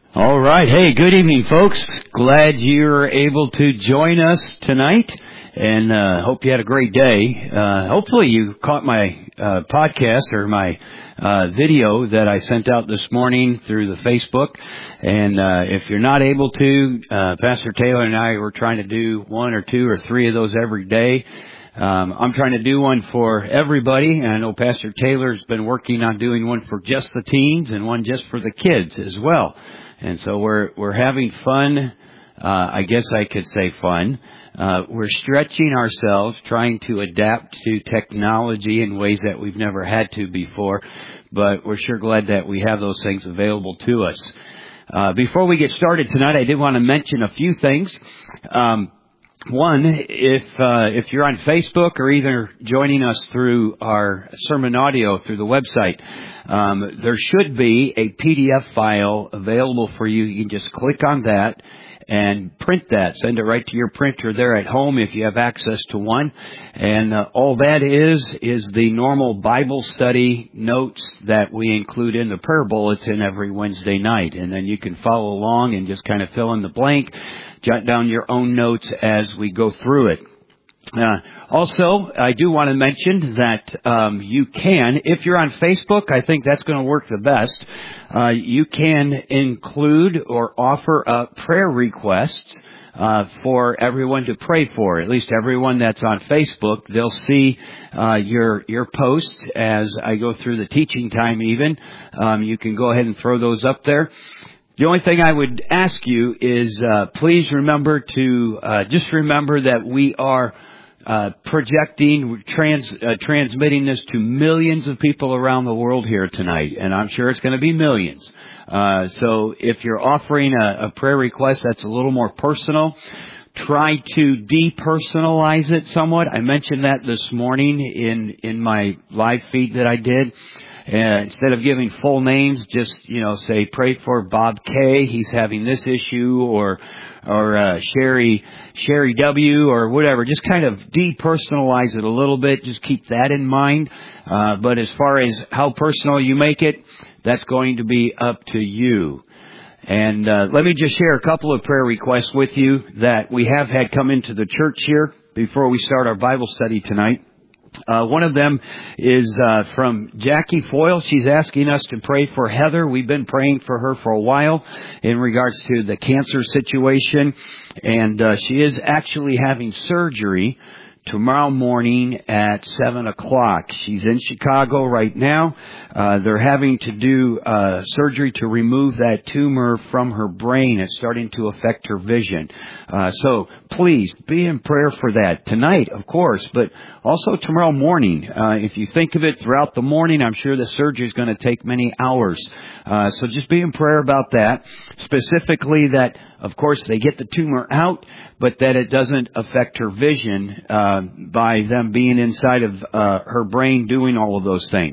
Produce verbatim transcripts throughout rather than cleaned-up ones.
All right. Hey, good evening, folks. Glad you're able to join us tonight, and uh hope you had a great day. Uh hopefully you caught my uh podcast or my uh video that I sent out this morning through the Facebook. And uh if you're not able to, uh Pastor Taylor and I were trying to do one or two or three of those every day. Um, I'm trying to do one for everybody, and I know Pastor Taylor's been working on doing one for just the teens and one just for the kids as well. And so we're we're having fun. Uh, I guess I could say fun. Uh, we're stretching ourselves, trying to adapt to technology in ways that we've never had to before. But we're sure glad that we have those things available to us. Uh, before we get started tonight, I did want to mention a few things. Um, One, if uh, if you're on Facebook or either joining us through our sermon audio through the website, um, there should be a P D F file available for you. You can just click on that and print that. Send it right to your printer there at home if you have access to one. And uh, all that is is the normal Bible study notes that we include in the prayer bulletin every Wednesday night. And then you can follow along and just kind of fill in the blank. Jot down your own notes as we go through it. Uh, also, I do want to mention that um, you can, if you're on Facebook, I think that's going to work the best. Uh, you can include or offer up prayer requests uh, for everyone to pray for. At least everyone that's on Facebook, they'll see uh, your your posts as I go through the teaching time. Even um, you can go ahead and throw those up there. The only thing I would ask you is uh, please remember to uh, just remember that we are uh, projecting, trans, uh, transmitting this to millions of people around the world here tonight, and I'm sure it's going to be millions. Uh, so if you're offering a, a prayer request that's a little more personal, try to depersonalize it somewhat. I mentioned that this morning in in my live feed that I did. Uh, instead of giving full names, just, you know, say, pray for Bob K. He's having this issue, or, or, uh, Sherry, Sherry W. or whatever. Just kind of depersonalize it a little bit. Just keep that in mind. Uh, but as far as how personal you make it, that's going to be up to you. And, uh, let me just share a couple of prayer requests with you that we have had come into the church here before we start our Bible study tonight. Uh, one of them is uh, from Jackie Foyle. She's asking us to pray for Heather. We've been praying for her for a while in regards to the cancer situation. And uh, she is actually having surgery tomorrow morning at seven o'clock. She's in Chicago right now. Uh, they're having to do uh, surgery to remove that tumor from her brain. It's starting to affect her vision. Uh, so please be in prayer for that tonight, of course, but also tomorrow morning. Uh, if you think of it throughout the morning, I'm sure the surgery is going to take many hours. Uh, so just be in prayer about that. Specifically that, of course, they get the tumor out, but that it doesn't affect her vision uh, by them being inside of uh, her brain doing all of those things.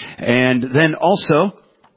And then also,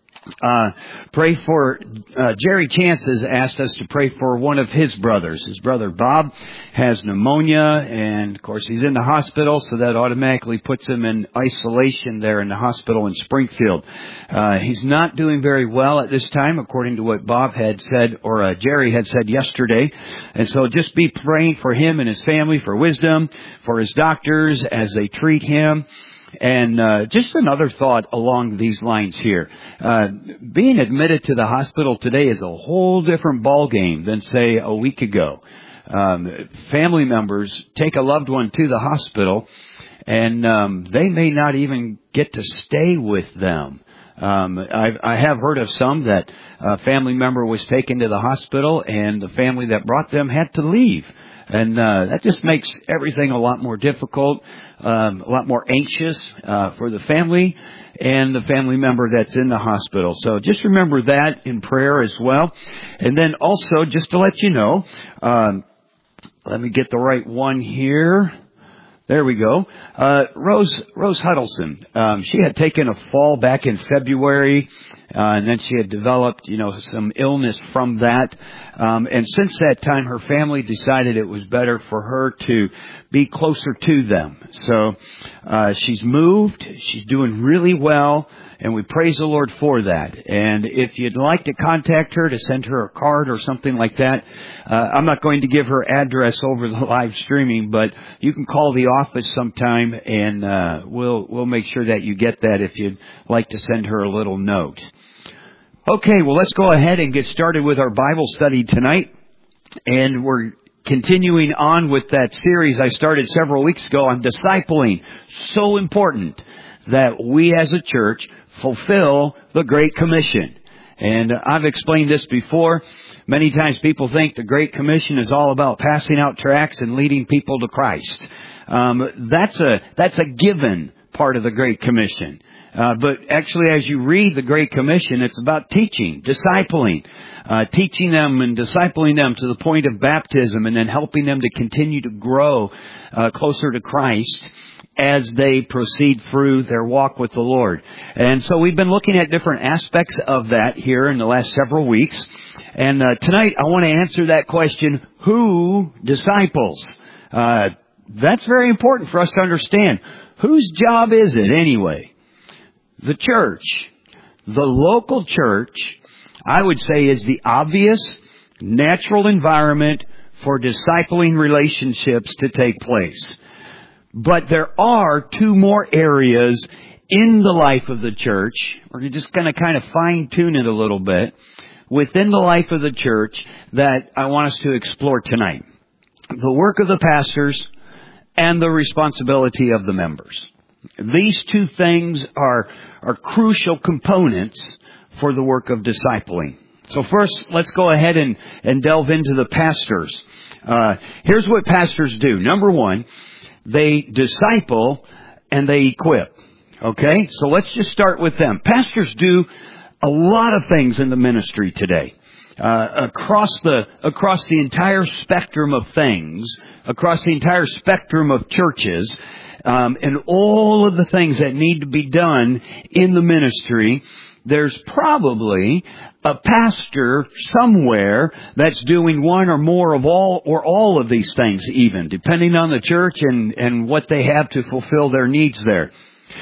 Uh, pray for, uh, Jerry Chance has asked us to pray for one of his brothers. His brother Bob has pneumonia, and of course he's in the hospital, so that automatically puts him in isolation there in the hospital in Springfield. Uh, he's not doing very well at this time, according to what Bob had said, or uh, Jerry had said yesterday. And so just be praying for him and his family, for wisdom, for his doctors as they treat him. And uh, just another thought along these lines here. Uh, being admitted to the hospital today is a whole different ballgame than, say, a week ago. Um, family members take a loved one to the hospital, and um, they may not even get to stay with them. Um, I, I have heard of some that a family member was taken to the hospital, and the family that brought them had to leave. And uh, that just makes everything a lot more difficult, um, a lot more anxious uh, for the family and the family member that's in the hospital. So just remember that in prayer as well. And then also, just to let you know, um, let me get the right one here. There we go. Uh, Rose, Rose Huddleston, um, she had taken a fall back in February, uh, and then she had developed, you know, some illness from that. Um, and since that time, her family decided it was better for her to be closer to them. So, uh, she's moved. She's doing really well. And we praise the Lord for that. And if you'd like to contact her, to send her a card or something like that, uh, I'm not going to give her address over the live streaming, but you can call the office sometime, and uh, we'll we'll make sure that you get that if you'd like to send her a little note. Okay, well, let's go ahead and get started with our Bible study tonight. And we're continuing on with that series I started several weeks ago on discipling. So important that we as a church fulfill the Great Commission. And I've explained this before. Many times people think the Great Commission is all about passing out tracts and leading people to Christ. Um, that's a that's a given part of the Great Commission. Uh, but actually, as you read the Great Commission, it's about teaching, discipling, uh, teaching them and discipling them to the point of baptism, and then helping them to continue to grow uh, closer to Christ as they proceed through their walk with the Lord. And so we've been looking at different aspects of that here in the last several weeks. And uh, tonight I want to answer that question, who disciples? Uh, that's very important for us to understand. Whose job is it anyway? The church. The local church, I would say, is the obvious, natural environment for discipling relationships to take place. But there are two more areas in the life of the church. We're just going to kind of fine-tune it a little bit within the life of the church that I want us to explore tonight. The work of the pastors and the responsibility of the members. These two things are, are crucial components for the work of discipling. So first, let's go ahead and, and delve into the pastors. Uh, here's what pastors do. Number one, they disciple and they equip. Okay? So let's just start with them. Pastors do a lot of things in the ministry today. Uh, across the, across the entire spectrum of things, across the entire spectrum of churches, um, and all of the things that need to be done in the ministry, there's probably a pastor somewhere that's doing one or more of all, or all of these things even, depending on the church and, and what they have to fulfill their needs there.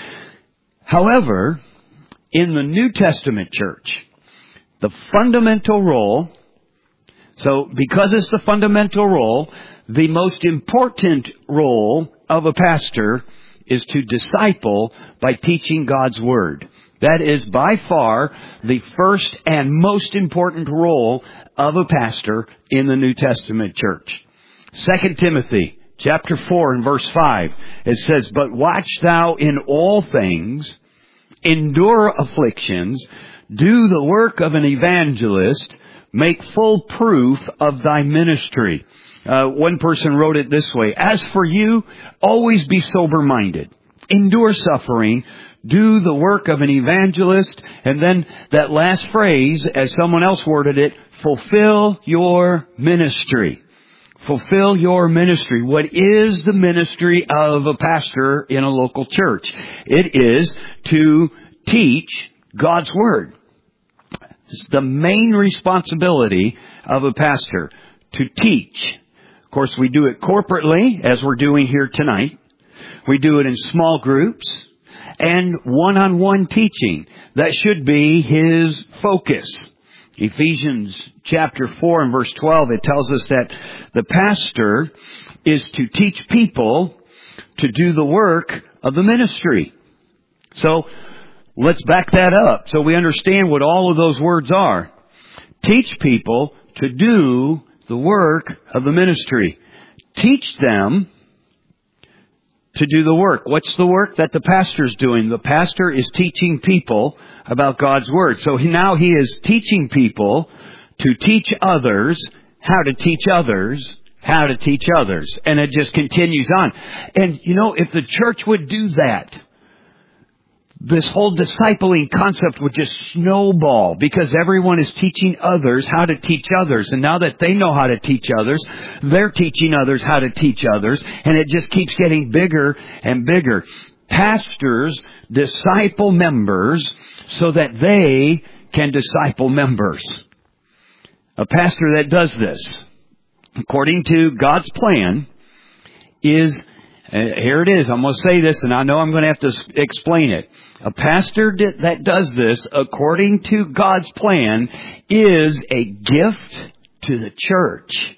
However, in the New Testament church, the fundamental role, so because it's the fundamental role, the most important role of a pastor is to disciple by teaching God's Word. That is by far the first and most important role of a pastor in the New Testament church. Second Timothy chapter four and verse five, it says, "But watch thou in all things, endure afflictions, do the work of an evangelist, make full proof of thy ministry." Uh, one person wrote it this way, "As for you, always be sober-minded, endure suffering, do the work of an evangelist," and then that last phrase, as someone else worded it, fulfill your ministry. Fulfill your ministry. What is the ministry of a pastor in a local church? It is to teach God's Word. It's the main responsibility of a pastor, to teach. Of course, we do it corporately, as we're doing here tonight. We do it in small groups and one-on-one teaching. That should be his focus. Ephesians chapter four and verse twelve, it tells us that the pastor is to teach people to do the work of the ministry. So, let's back that up so we understand what all of those words are. Teach people to do the work of the ministry. Teach them to do the work. What's the work that the pastor's doing? The pastor is teaching people about God's Word. So now he is teaching people to teach others how to teach others how to teach others. And it just continues on. And you know, if the church would do that, this whole discipling concept would just snowball, because everyone is teaching others how to teach others. And now that they know how to teach others, they're teaching others how to teach others. And it just keeps getting bigger and bigger. Pastors disciple members so that they can disciple members. A pastor that does this, according to God's plan, is And here it is. I'm going to say this, and I know I'm going to have to explain it. A pastor that does this, according to God's plan, is a gift to the church.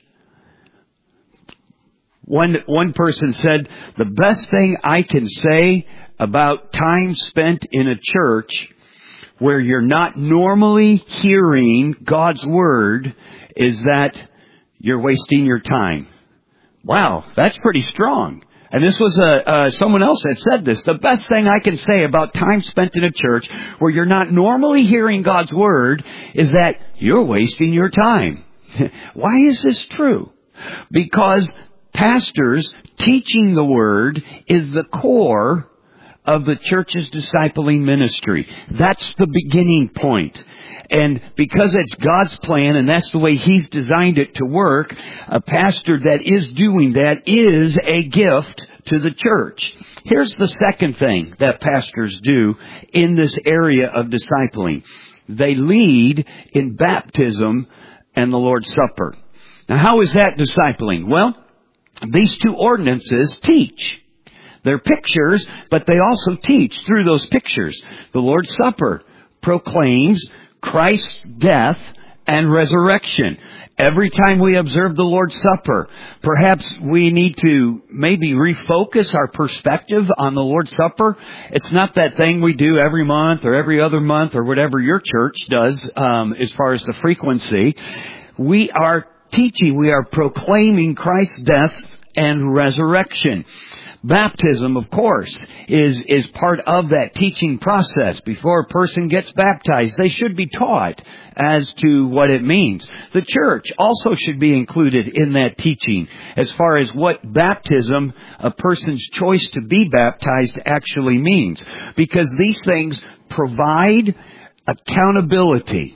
One, one person said, the best thing I can say about time spent in a church where you're not normally hearing God's Word is that you're wasting your time. Wow, that's pretty strong. And this was a, uh, someone else that said this. The best thing I can say about time spent in a church where you're not normally hearing God's Word is that you're wasting your time. Why is this true? Because pastors teaching the Word is the core of the church's discipling ministry. That's the beginning point. And because it's God's plan and that's the way He's designed it to work, a pastor that is doing that is a gift to the church. Here's the second thing that pastors do in this area of discipling. They lead in baptism and the Lord's Supper. Now, how is that discipling? Well, these two ordinances teach. They're pictures, but they also teach through those pictures. The Lord's Supper proclaims Christ's death and resurrection. Every time we observe the Lord's Supper, perhaps we need to maybe refocus our perspective on the Lord's Supper. It's not that thing we do every month or every other month or whatever your church does um, as far as the frequency. We are teaching, we are proclaiming Christ's death and resurrection. Baptism, of course, is, is part of that teaching process. Before a person gets baptized, they should be taught as to what it means. The church also should be included in that teaching as far as what baptism, a person's choice to be baptized, actually means. Because these things provide accountability.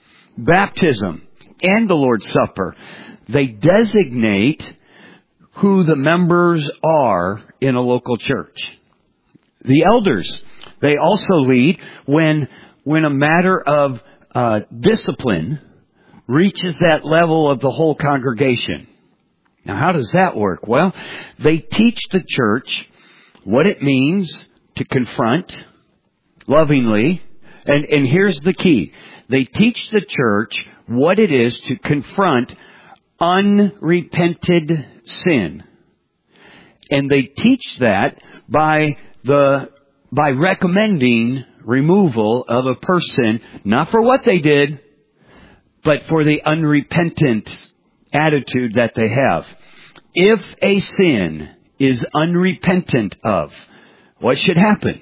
Baptism and the Lord's Supper, they designate who the members are in a local church. The elders, they also lead when when a matter of uh, discipline reaches that level of the whole congregation. Now, how does that work? Well, they teach the church what it means to confront lovingly. And, and here's the key. They teach the church what it is to confront unrepented sin. And they teach that by the by recommending removal of a person, not for what they did, but for the unrepentant attitude that they have. If a sin is unrepentant of, what should happen?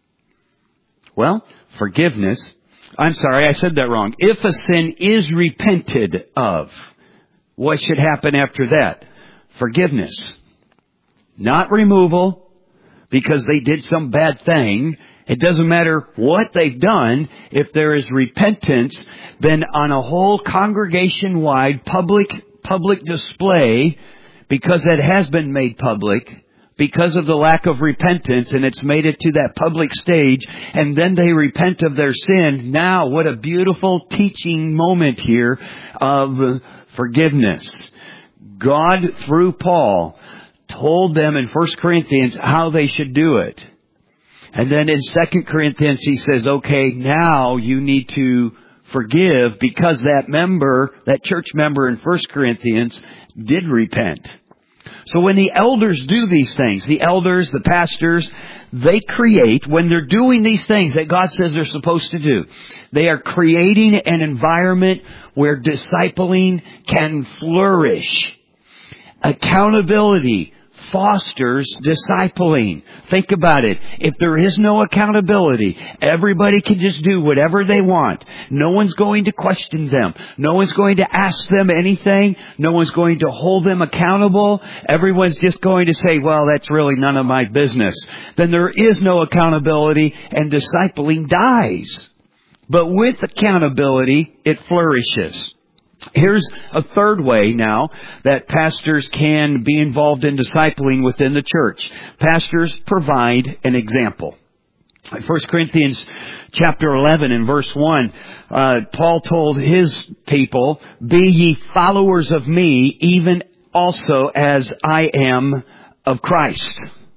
Well, forgiveness. I'm sorry, I said that wrong. If a sin is repented of, what should happen after that? Forgiveness. Not removal, because they did some bad thing. It doesn't matter what they've done. If there is repentance, then on a whole congregation-wide public, public display, because it has been made public, because of the lack of repentance, and it's made it to that public stage, and then they repent of their sin. Now, what a beautiful teaching moment here of forgiveness. God, through Paul, told them in First Corinthians how they should do it. And then in Second Corinthians he says, okay, now you need to forgive because that member, that church member in First Corinthians did repent. So when the elders do these things, the elders, the pastors, they create, when they're doing these things that God says they're supposed to do, they are creating an environment where discipling can flourish. Accountability fosters discipling. Think about it. If there is no accountability, everybody can just do whatever they want. No one's going to question them. No one's going to ask them anything. No one's going to hold them accountable. Everyone's just going to say, well, that's really none of my business. Then there is no accountability and discipling dies. But with accountability, it flourishes. Here's a third way now that pastors can be involved in discipling within the church. Pastors provide an example. First Corinthians chapter eleven and verse one, uh, Paul told his people, "Be ye followers of me, even also as I am of Christ."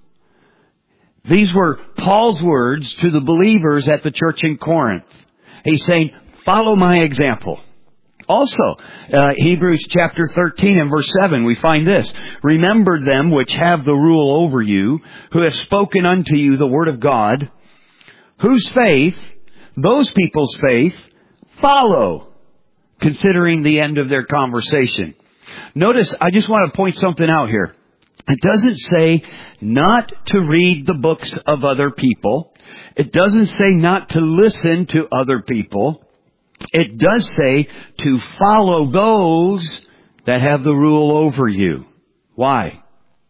These were Paul's words to the believers at the church in Corinth. He's saying, follow my example. Also, uh, Hebrews chapter thirteen and verse seven, we find this. Remember them which have the rule over you, who have spoken unto you the word of God, whose faith, those people's faith, follow, considering the end of their conversation. Notice, I just want to point something out here. It doesn't say not to read the books of other people. It doesn't say not to listen to other people. It does say to follow those that have the rule over you. Why?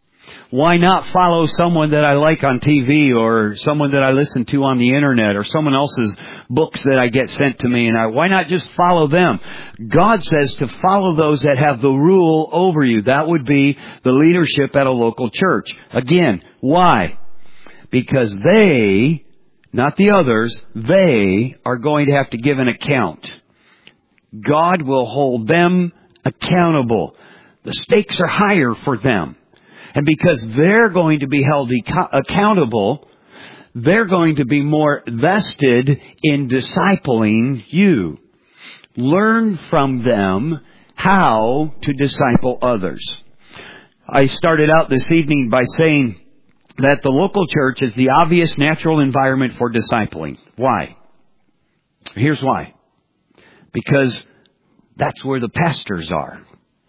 Why not follow someone that I like on T V or someone that I listen to on the internet or someone else's books that I get sent to me? And I, why not just follow them? God says to follow those that have the rule over you. That would be the leadership at a local church. Again, why? Because they, not the others, they are going to have to give an account. God will hold them accountable. The stakes are higher for them. And because they're going to be held eco- accountable, they're going to be more vested in discipling you. Learn from them how to disciple others. I started out this evening by saying that the local church is the obvious natural environment for discipling. Why? Here's why. Because that's where the pastors are.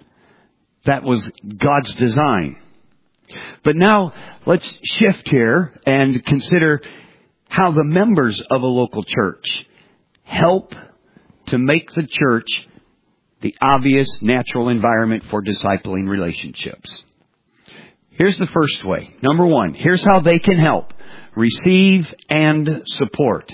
That was God's design. But now let's shift here and consider how the members of a local church help to make the church the obvious natural environment for discipling relationships. Here's the first way. Number one, here's how they can help. Receive and support.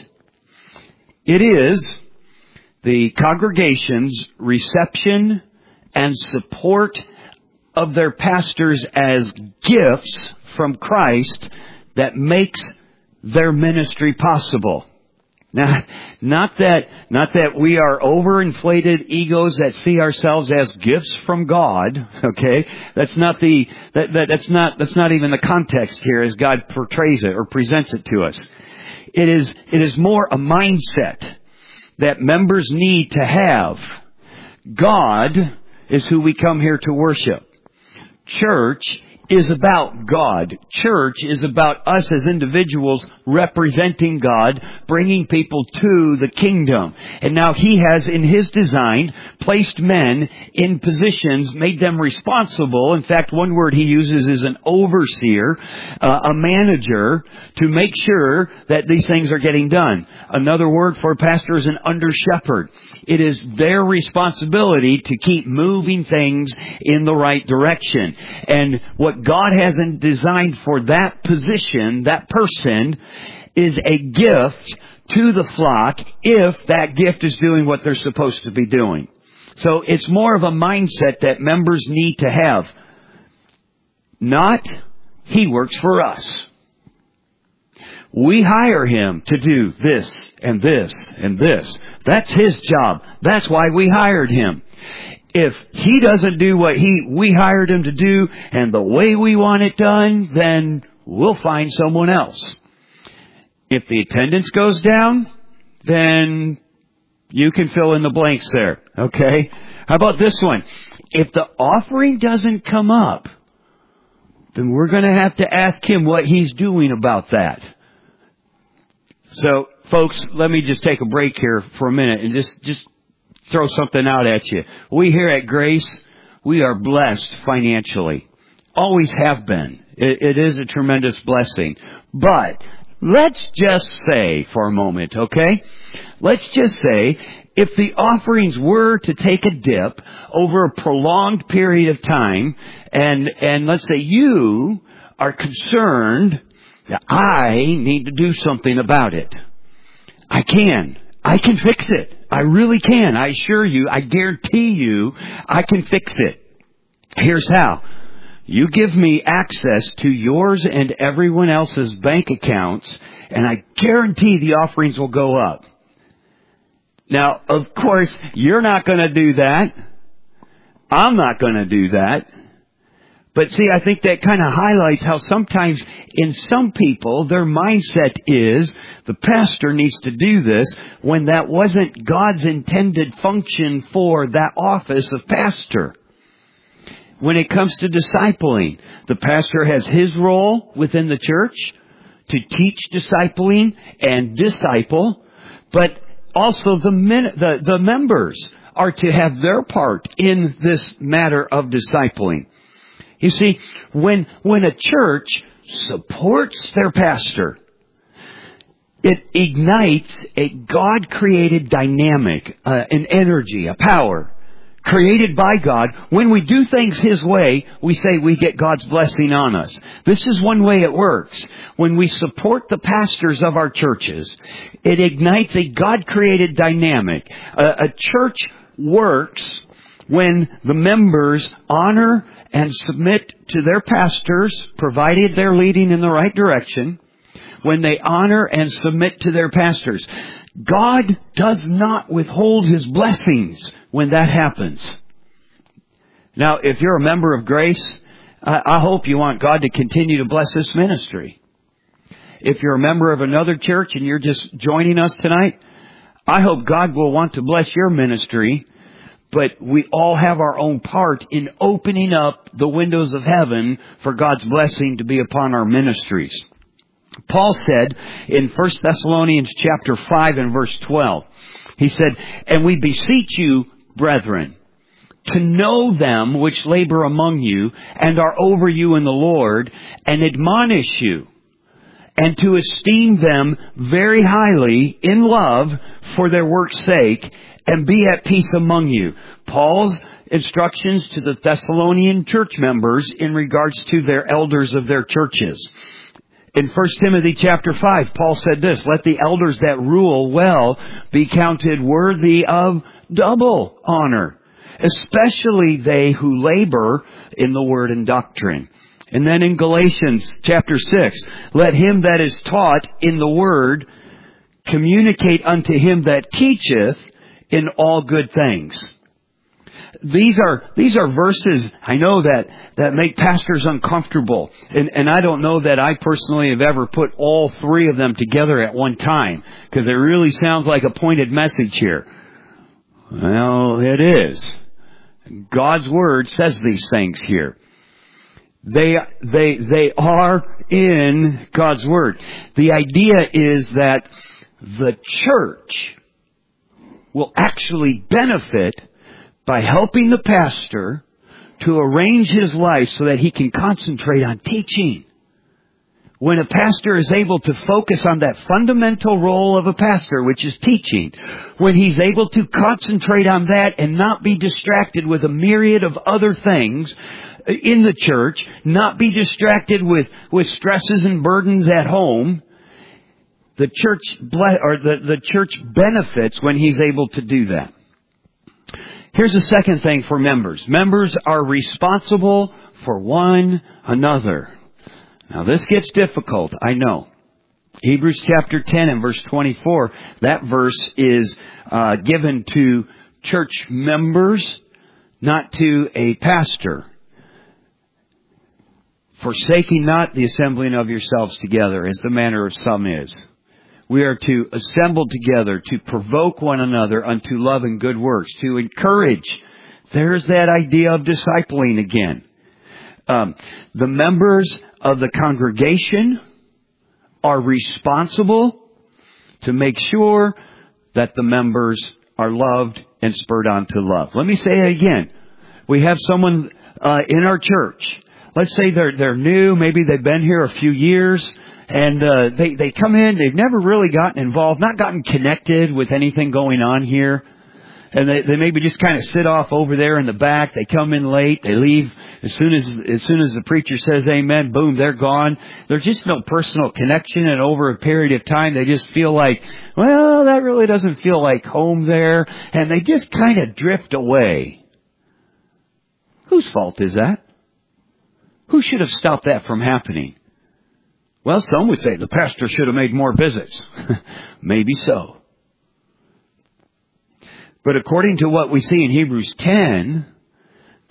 It is the congregation's reception and support of their pastors as gifts from Christ that makes their ministry possible. Now, not that, not that we are overinflated egos that see ourselves as gifts from God, okay? That's not the, that, that, that's not, that's not even the context here as God portrays it or presents it to us. It is, it is more a mindset that members need to have. God is who we come here to worship. Church is about God. Church is about us as individuals representing God, bringing people to the kingdom. And now He has, in His design, placed men in positions, made them responsible. In fact, one word He uses is an overseer, uh, a manager, to make sure that these things are getting done. Another word for a pastor is an under-shepherd. It is their responsibility to keep moving things in the right direction. And what God hasn't designed for that position, that person, is a gift to the flock if that gift is doing what they're supposed to be doing. So it's more of a mindset that members need to have. Not, he works for us. We hire him to do this and this and this. That's his job. That's why we hired him. If he doesn't do what he we hired him to do and the way we want it done, then we'll find someone else. If the attendance goes down, then you can fill in the blanks there. Okay? How about this one? If the offering doesn't come up, then we're going to have to ask him what he's doing about that. So, folks, let me just take a break here for a minute and just, just throw something out at you. We here at Grace, we are blessed financially. Always have been. It, it is a tremendous blessing. But let's just say for a moment, okay? Let's just say if the offerings were to take a dip over a prolonged period of time, and, and let's say you are concerned that I need to do something about it. I can. I can fix it. I really can. I assure you, I guarantee you, I can fix it. Here's how. You give me access to yours and everyone else's bank accounts, and I guarantee the offerings will go up. Now, of course, you're not going to do that. I'm not going to do that. But see, I think that kind of highlights how sometimes in some people, their mindset is the pastor needs to do this when that wasn't God's intended function for that office of pastor. When it comes to discipling, the pastor has his role within the church to teach discipling and disciple, but also the, men, the, the members are to have their part in this matter of discipling. You see, when, when a church supports their pastor, it ignites a God-created dynamic, uh, an energy, a power created by God. When we do things His way, we say we get God's blessing on us. This is one way it works. When we support the pastors of our churches, it ignites a God-created dynamic. A, a church works when the members honor and submit to their pastors, provided they're leading in the right direction, when they honor and submit to their pastors. God does not withhold His blessings when that happens. Now, if you're a member of Grace, I, I hope you want God to continue to bless this ministry. If you're a member of another church and you're just joining us tonight, I hope God will want to bless your ministry. But we all have our own part in opening up the windows of heaven for God's blessing to be upon our ministries. Paul said in First Thessalonians chapter five and verse twelve, he said, "And we beseech you, brethren, to know them which labor among you and are over you in the Lord, and admonish you, and to esteem them very highly in love for their work's sake, and be at peace among you." Paul's instructions to the Thessalonian church members in regards to their elders of their churches. In First Timothy chapter five, Paul said this, "Let the elders that rule well be counted worthy of double honor, especially they who labor in the word and doctrine." And then in Galatians chapter six, "Let him that is taught in the word communicate unto him that teacheth in all good things." These are, these are verses, I know that, that make pastors uncomfortable. And, and I don't know that I personally have ever put all three of them together at one time, because it really sounds like a pointed message here. Well, it is. God's Word says these things here. They, they, they are in God's Word. The idea is that the church will actually benefit by helping the pastor to arrange his life so that he can concentrate on teaching. When a pastor is able to focus on that fundamental role of a pastor, which is teaching, when he's able to concentrate on that and not be distracted with a myriad of other things in the church, not be distracted with, with stresses and burdens at home, the church ble- or the, the church benefits when he's able to do that. Here's the second thing for members. Members are responsible for one another. Now this gets difficult, I know. Hebrews chapter ten and verse twenty-four, that verse is uh, given to church members, not to a pastor. "Forsaking not the assembling of yourselves together, as the manner of some is." We are to assemble together, to provoke one another unto love and good works, to encourage. There's that idea of discipling again. Um, the members of the congregation are responsible to make sure that the members are loved and spurred on to love. Let me say it again. We have someone uh, in our church. Let's say they're they're new. Maybe they've been here a few years. And uh, they, they come in, they've never really gotten involved, not gotten connected with anything going on here. And they, they maybe just kind of sit off over there in the back. They come in late, they leave as soon as as soon as the preacher says amen, boom, they're gone. There's just no personal connection, and over a period of time they just feel like, well, that really doesn't feel like home there. And they just kind of drift away. Whose fault is that? Who should have stopped that from happening? Well, some would say the pastor should have made more visits. Maybe so. But according to what we see in Hebrews ten,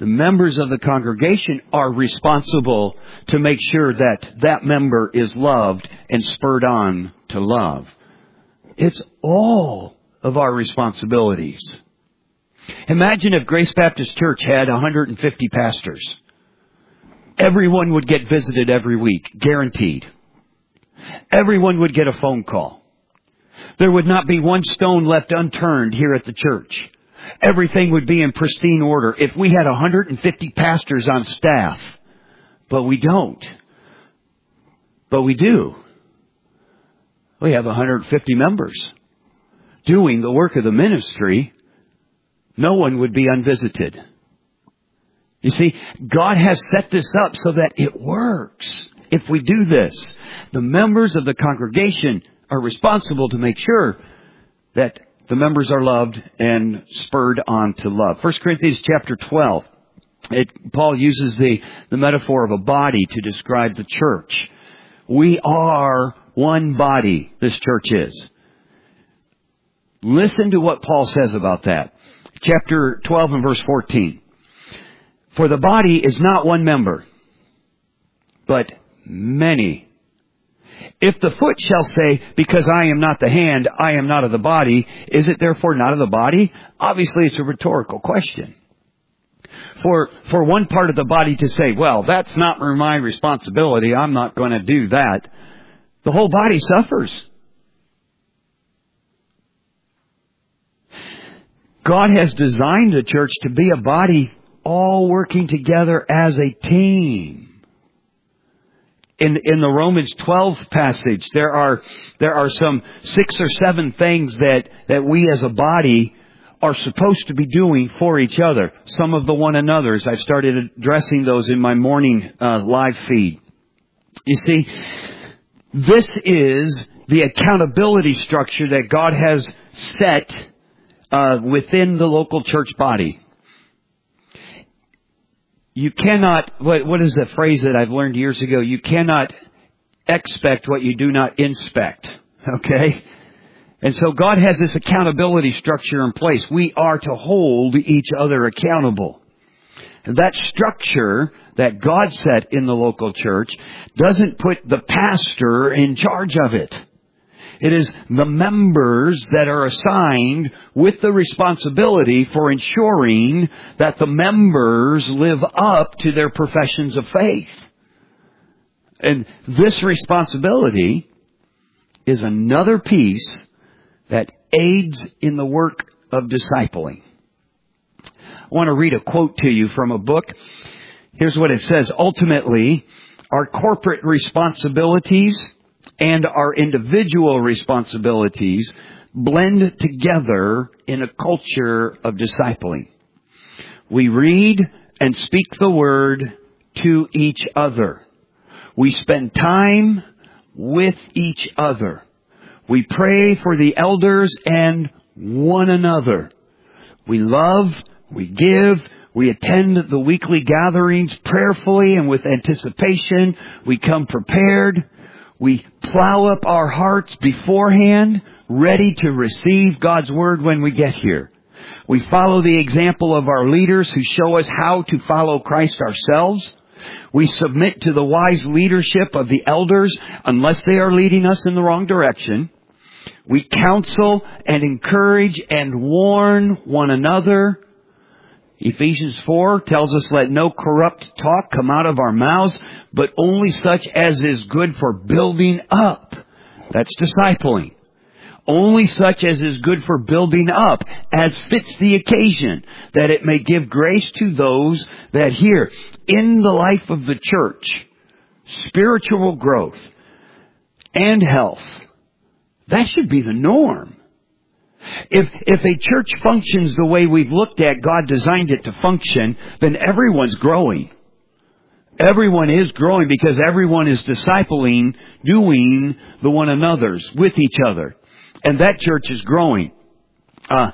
The members of the congregation are responsible to make sure that that member is loved and spurred on to love. It's all of our responsibilities. Imagine if Grace Baptist Church had one hundred fifty pastors. Everyone would get visited every week, guaranteed. Everyone would get a phone call. There would not be one stone left unturned here at the church. Everything would be in pristine order if we had one hundred fifty pastors on staff. But we don't. But we do. We have one hundred fifty members doing the work of the ministry. No one would be unvisited. You see, God has set this up so that it works. If we do this, the members of the congregation are responsible to make sure that the members are loved and spurred on to love. First Corinthians chapter twelve, it, Paul uses the, the metaphor of a body to describe the church. We are one body, this church is. Listen to what Paul says about that. Chapter twelve and verse fourteen. For the body is not one member, but many. If the foot shall say, because I am not the hand, I am not of the body, is it therefore not of the body? Obviously, it's a rhetorical question. For, for one part of the body to say, well, that's not my responsibility, I'm not going to do that, the whole body suffers. God has designed the church to be a body all working together as a team. In, in the Romans twelve passage, there are, there are some six or seven things that, that we as a body are supposed to be doing for each other. Some of the one another's. I've started addressing those in my morning uh, live feed. You see, this is the accountability structure that God has set uh, within the local church body. You cannot, what, what is the phrase that I've learned years ago? You cannot expect what you do not inspect. Okay? And so God has this accountability structure in place. We are to hold each other accountable. And that structure that God set in the local church doesn't put the pastor in charge of it. It is the members that are assigned with the responsibility for ensuring that the members live up to their professions of faith. And this responsibility is another piece that aids in the work of discipling. I want to read a quote to you from a book. Here's what it says. Ultimately, our corporate responsibilities and our individual responsibilities blend together in a culture of discipling. We read and speak the word to each other. We spend time with each other. We pray for the elders and one another. We love, we give, we attend the weekly gatherings prayerfully and with anticipation. We come prepared. We plow up our hearts beforehand, ready to receive God's Word when we get here. We follow the example of our leaders who show us how to follow Christ ourselves. We submit to the wise leadership of the elders unless they are leading us in the wrong direction. We counsel and encourage and warn one another. Ephesians four tells us, let no corrupt talk come out of our mouths, but only such as is good for building up. That's discipling. Only such as is good for building up, as fits the occasion, that it may give grace to those that hear. In the life of the church, spiritual growth and health, that should be the norm. If if a church functions the way we've looked at, God designed it to function, then everyone's growing. Everyone is growing because everyone is discipling, doing the one another's with each other. And that church is growing. Uh,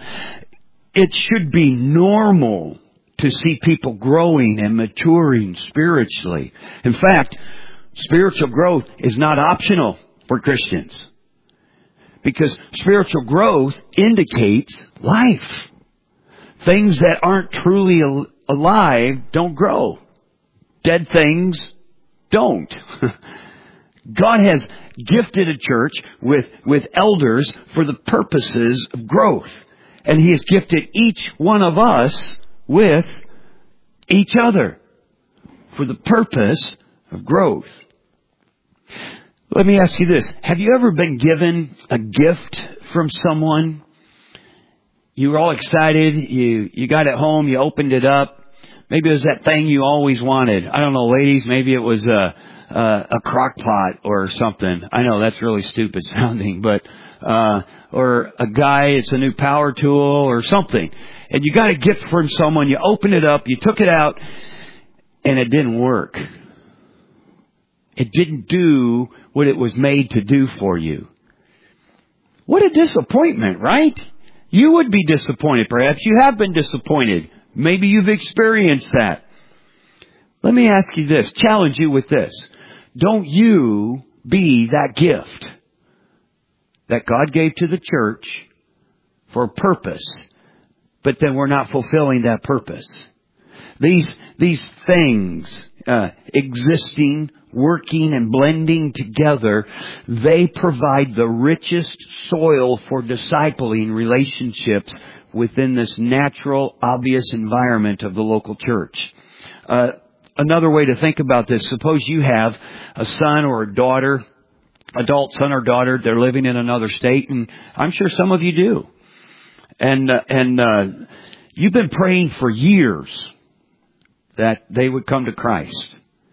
it should be normal to see people growing and maturing spiritually. In fact, spiritual growth is not optional for Christians. Because spiritual growth indicates life. Things that aren't truly alive don't grow. Dead things don't. God has gifted a church with, with elders for the purposes of growth. And He has gifted each one of us with each other for the purpose of growth. Let me ask you this. Have you ever been given a gift from someone? You were all excited. You, you got it home. You opened it up. Maybe it was that thing you always wanted. I don't know, ladies. Maybe it was a, a, a crock pot or something. I know that's really stupid sounding, but, uh, or a guy, it's a new power tool or something. And you got a gift from someone. You opened it up. You took it out and it didn't work. It didn't do what it was made to do for you. What a disappointment, right? You would be disappointed. Perhaps you have been disappointed. Maybe you've experienced that. Let me ask you this, challenge you with this. Don't you be that gift that God gave to the church for a purpose, but then we're not fulfilling that purpose. These, these things, uh, existing, working and blending together, they provide the richest soil for discipling relationships within this natural, obvious environment of the local church. Uh, another way to think about this, suppose you have a son or a daughter, adult son or daughter, they're living in another state, and I'm sure some of you do. And, uh, and, uh, you've been praying for years that they would come to Christ.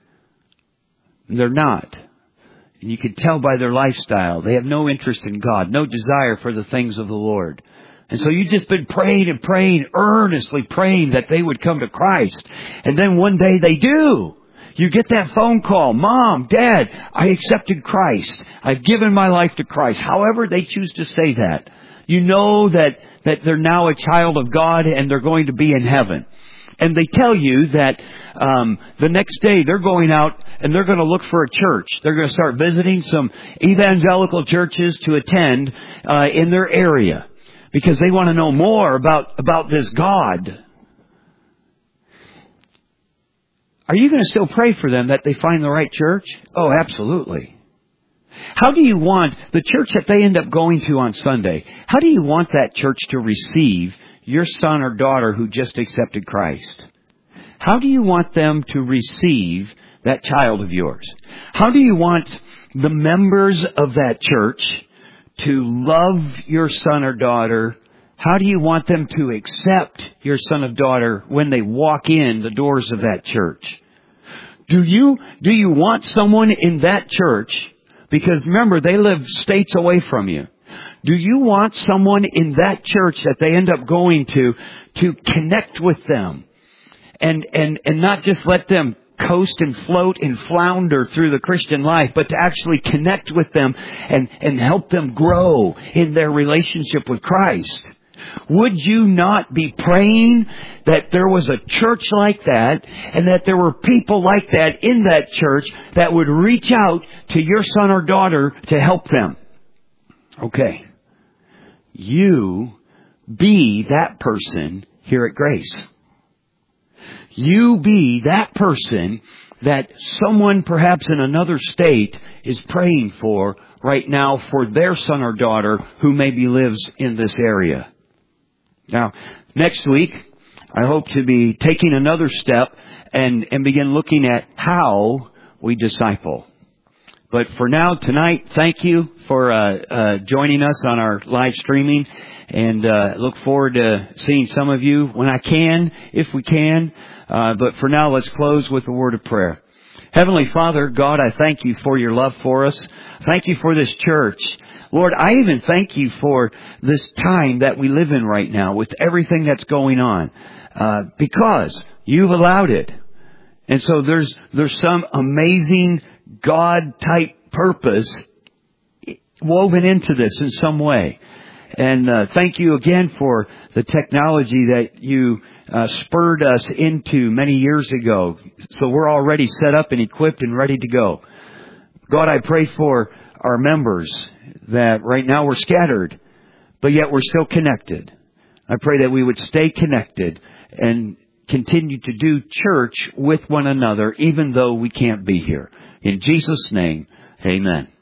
They're not. And you can tell by their lifestyle. They have no interest in God, no desire for the things of the Lord. And so you've just been praying and praying, earnestly praying that they would come to Christ. And then one day they do. You get that phone call. Mom, Dad, I accepted Christ. I've given my life to Christ. However they choose to say that. You know that, that they're now a child of God and they're going to be in heaven. And they tell you that um, the next day they're going out and they're going to look for a church. They're going to start visiting some evangelical churches to attend uh, in their area because they want to know more about, about this God. Are you going to still pray for them that they find the right church? Oh, absolutely. How do you want the church that they end up going to on Sunday, how do you want that church to receive your son or daughter who just accepted Christ? How do you want them to receive that child of yours? How do you want the members of that church to love your son or daughter? How do you want them to accept your son or daughter when they walk in the doors of that church? Do you, do you want someone in that church? Because remember, they live states away from you. Do you want someone in that church that they end up going to, to connect with them and, and, and not just let them coast and float and flounder through the Christian life, but to actually connect with them and, and help them grow in their relationship with Christ? Would you not be praying that there was a church like that and that there were people like that in that church that would reach out to your son or daughter to help them? Okay. You be that person here at Grace. You be that person that someone perhaps in another state is praying for right now for their son or daughter who maybe lives in this area. Now, next week, I hope to be taking another step and, and begin looking at how we disciple. But for now, tonight, thank you for uh, uh, joining us on our live streaming. And uh, look forward to seeing some of you when I can, if we can. Uh, but for now, let's close with a word of prayer. Heavenly Father, God, I thank you for your love for us. Thank you for this church. Lord, I even thank you for this time that we live in right now with everything that's going on. Uh, because you've allowed it. And so there's, there's some amazing God-type purpose woven into this in some way. And uh, thank you again for the technology that you uh, spurred us into many years ago. So we're already set up and equipped and ready to go. God, I pray for our members that right now we're scattered, but yet we're still connected. I pray that we would stay connected and continue to do church with one another, even though we can't be here. In Jesus' name, amen.